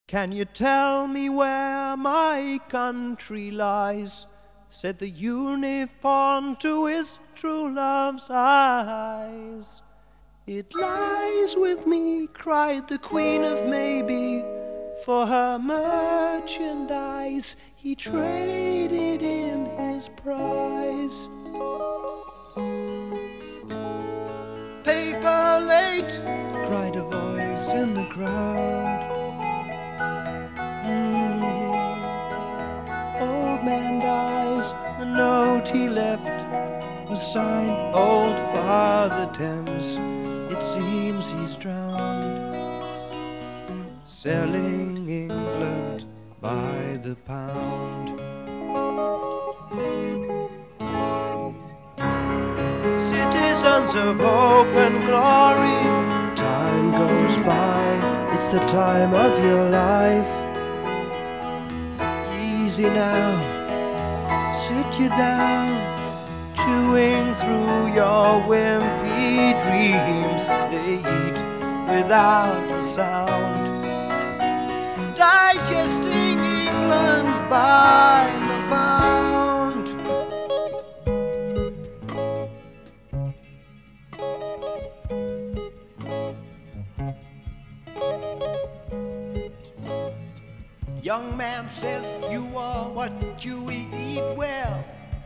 Can you tell me where my country lies? Said the unicorn to his true love's eyes. It lies with me, cried the Queen of Maybe. For her merchandise he traded in his prize. Paper late, cried a voice in the crowd. Old man dies, the note he left was signed Old Father Thames. It seems he's drowned, selling England by the pound. Citizens of hope and glory, time goes by, it's the time of your life. Easy now, sit you down, chewing through your wimpy dreams. They eat without a sound, digesting England by the pound. Young man says you are what you eat well.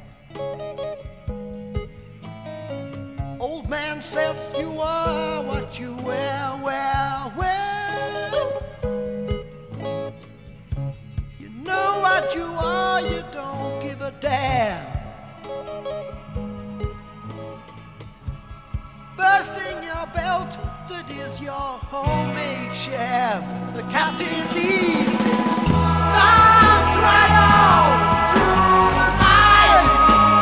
Old man says you are what you wear, well. You know what you are, you don't give a damn. Bursting your belt, that is your homemade sham. The captain leaves his thumbs right out through the night.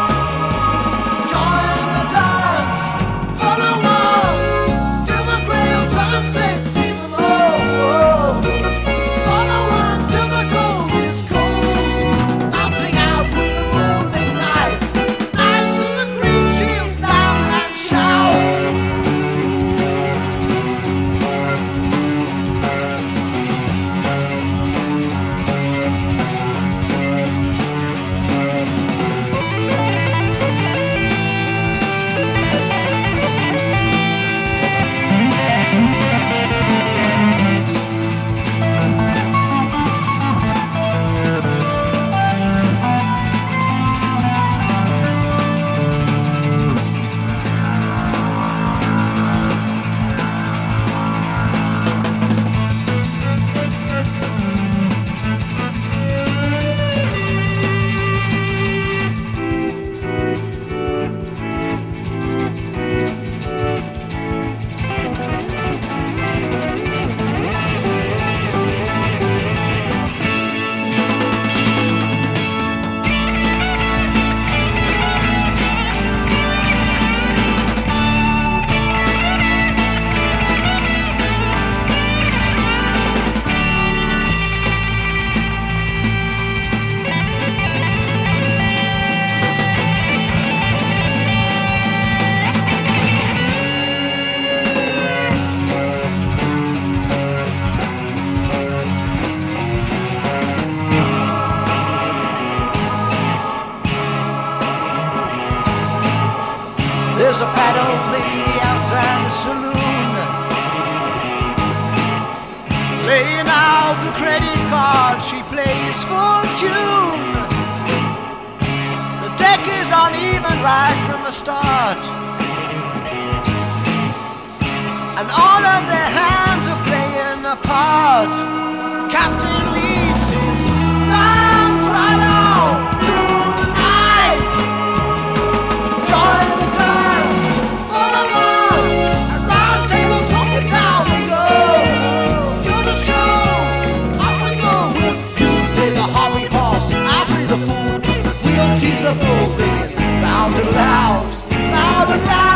Join the dance, follow on till the grey of sunset, see them all. Follow on till the gold is cold, dancing out with the morning light. Knights in the green shields down and shout. There's a fat old lady outside the saloon, laying out the credit card, she plays fortune. The deck is uneven right from the start, and all of their hands are playing a part. Captain leaves his thumbs right out through the night. Join the dance, follow on, a round table talking down we go. You're the show, off we go. You play the hobby horse, I'll play the fool. We'll tease the bull, baby, loud and loud, loud and loud.